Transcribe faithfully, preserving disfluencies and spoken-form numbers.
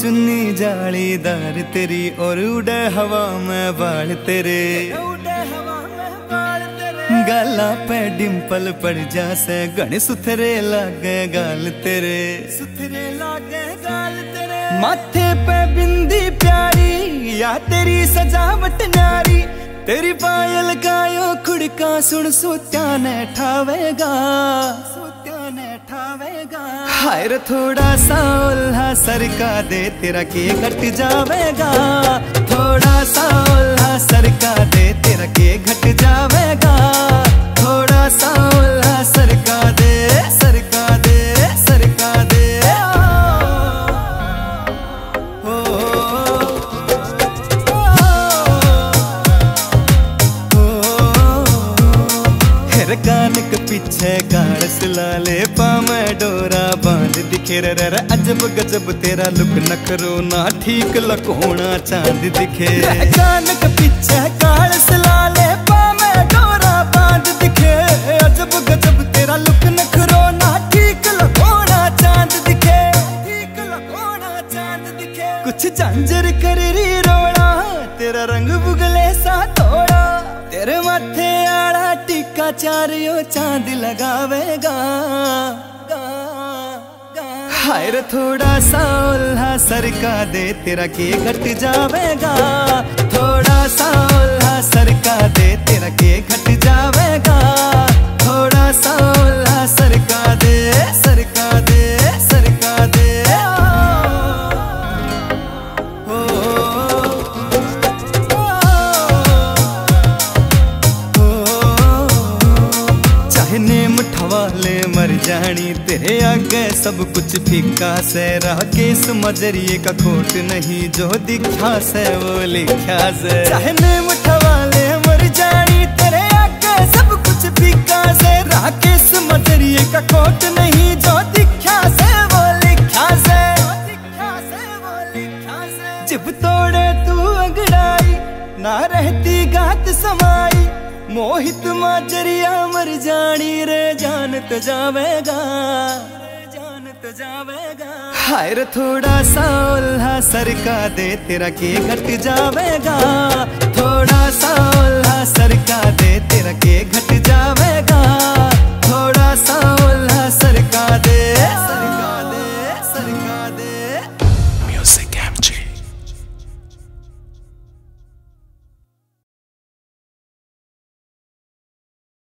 चुन्नी जालीदार तेरी और उड़े हवा में बाल तेरे, गाला पे डिम्पल पड़ जासे गण सुथरे लागे गाल तेरे, सुथरे लागे गाल तेरे। माथे पे बिंदी प्यारी या तेरी सजावट न्यारी, तेरी पायल गायो खुड़का सुन सुत्या ने ठावेगा, सुत्या ने ठावेगा। हाय रे थोड़ा सा उल्हा सरका दे तेरा के घट जावेगा, थोड़ा सा उल्हा सरका दे तेरा के घट जावेगा, थोड़ा सा उल्हा सरका दे, सरका दे, सरका दे। कान के पीछे गाड़स लाले पामे डोरा बांध दिखे रे रे अजब गजब तेरा लुक नखरो ना ठीक लकोना चांद दिखे। कान के पीछे गाड़स लाले पामे डोरा बांध दिखे, अजब गजब तेरा लुक नखरो ना ठीक लकोना चांद दिखे, ठीक लकोना चांद दिखे। कुछ झांझर कर री रोड़ा तेरा रंग बुगले सा थोड़ा, तेरे माथे आड़ा टिक्का चारियो चांद लगावेगा। हाय रे थोड़ा सा उल्हा सरका दे तेरा के घट जावेगा, थोड़ा सा उल्हा सरका दे तेरा के घट जावेगा, थोड़ा सा उल्हा सरका दे, सरका दे, सरका दे। वाले मर जानी तेरे आगे सब कुछ फीका से, रहा केस मजरिए का खोट नहीं जो दिखा से वो लिखा से। चाहने मुठा वाले मर जानी तेरे आगे सब कुछ फीका से, रहा केस मजरिए का खोट नहीं जो दिखा से वो लिखा से, दिखा से वो लिखा से। जब तोड़े तू अगड़ाई ना रहती गात समाई, मोहित माजरिया मर जानी रे जान तो जावेगा, जान तो जावेगा। हाय रे थोड़ा सा उल्हा सरका दे तेरा के घट जावेगा,